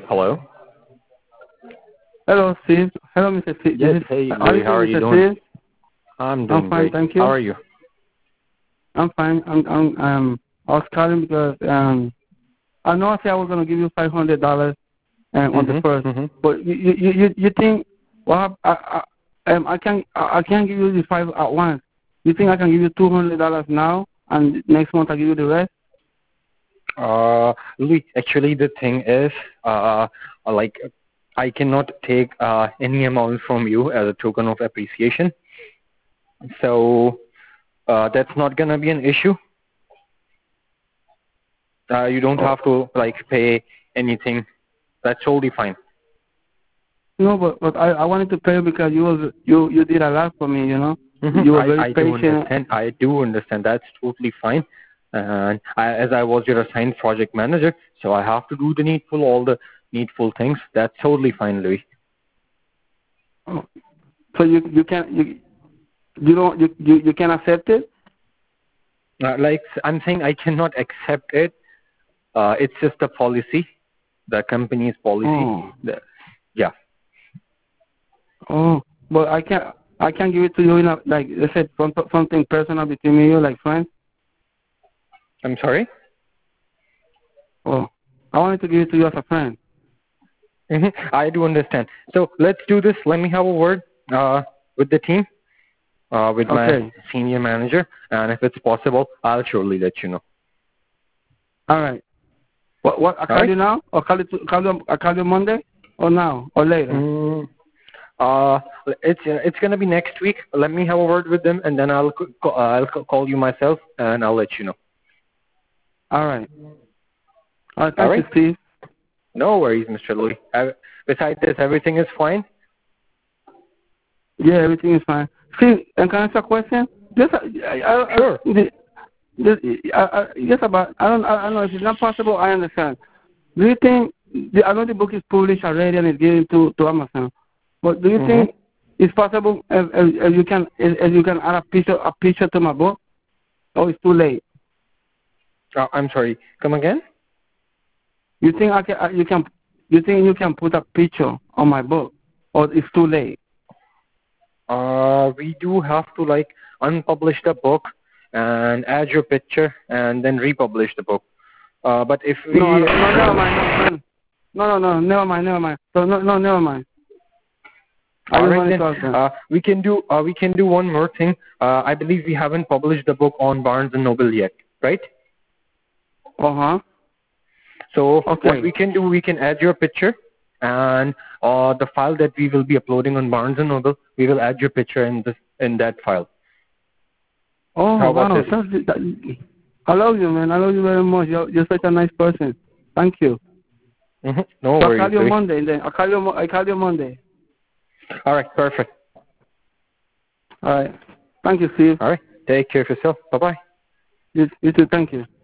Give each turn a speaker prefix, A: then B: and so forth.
A: Hello.
B: Hello, Steve. Hello, Mr. Steve.
A: Yes.
B: This is,
A: Hey,
B: are
A: Louis.
B: you
A: How are you
B: Mr.
A: doing?
B: Steve?
A: I'm
B: I'm
A: doing
B: fine,
A: great.
B: thank
A: How
B: you.
A: are you?
B: I'm fine. I was calling because I know I said I was gonna give you $500 on the
A: Mhm.
B: first,
A: Mhm.
B: but you think well I can't give you the five at once. You think I can give you $200 now and next month I give you the rest?
A: Louis. Actually, the thing is, like, I cannot take any amount from you as a token of appreciation. So that's not gonna be an issue. You don't
B: Oh
A: have to like pay anything. That's totally fine.
B: no, but I wanted to pay you because you did a lot for me. You were very
A: I do
B: patient.
A: understand. I do understand. That's totally fine. And as I was your assigned project manager, so I have to do the needful, all the needful things. That's totally fine, Louis.
B: Oh, so you can you don't you can accept it?
A: Like I'm saying, I cannot accept it. It's just a policy, the company's policy.
B: Oh.
A: Yeah.
B: Oh, but I can't give it to you in a, like I said something personal between me and you, like friends.
A: I'm sorry.
B: Oh, I wanted to give it to you as a friend.
A: I do understand. So let's do this. Let me have a word with the team, with my
B: Okay.
A: senior manager, and if it's possible, I'll surely let you know.
B: All right. What I
A: All
B: call
A: right.
B: you now, or I call you Monday, or now, or later.
A: Mm, uh, it's gonna be next week. Let me have a word with them, and then I'll call you myself, and I'll let you know.
B: All right. All right.
A: All
B: Thank you,
A: right.
B: Steve.
A: No worries, Mr. Louis. Besides this, everything is fine.
B: Yeah, everything is fine. Steve, and can I ask a question? Just
A: Sure.
B: just about I don't know if it's not possible. I understand. Do you think I know the book is published already and it's given to Amazon, but do you
A: Mhm.
B: think it's possible if you can add a picture to my book, or it's too late?
A: I'm sorry. Come again?
B: You think you can put a picture on my book, or it's too late?
A: We do have to like unpublish the book and add your picture and then republish the book. But if
B: No,
A: we
B: no, never mind, no, never mind. So no, never mind. I
A: all
B: just
A: right
B: wanted
A: then,
B: to ask that.
A: we can do one more thing. I believe we haven't published the book on Barnes and Noble yet, right?
B: Uh-huh.
A: So what
B: Okay.
A: we can do, we can add your picture and the file that we will be uploading on Barnes and Noble, we will add your picture in that file.
B: Oh
A: How about
B: wow,
A: this?
B: I love you, man. I love you very much. You're such a nice person. Thank you.
A: No
B: So I'll
A: worries,
B: call you
A: Louis.
B: Monday then. I call you Monday.
A: All right, perfect.
B: All right. Thank you, Steve.
A: All right, take care of yourself. Bye bye.
B: You too. Thank you.